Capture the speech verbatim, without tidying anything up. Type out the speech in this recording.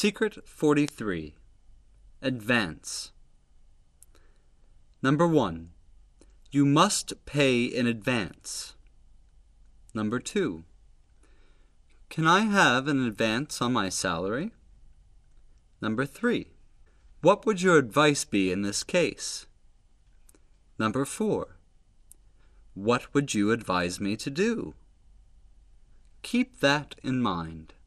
Secret forty-three. Advance. Number one. You must pay in advance. Number two. Can I have an advance on my salary? Number three. What would your advice be in this case? Number four. What would you advise me to do? Keep that in mind.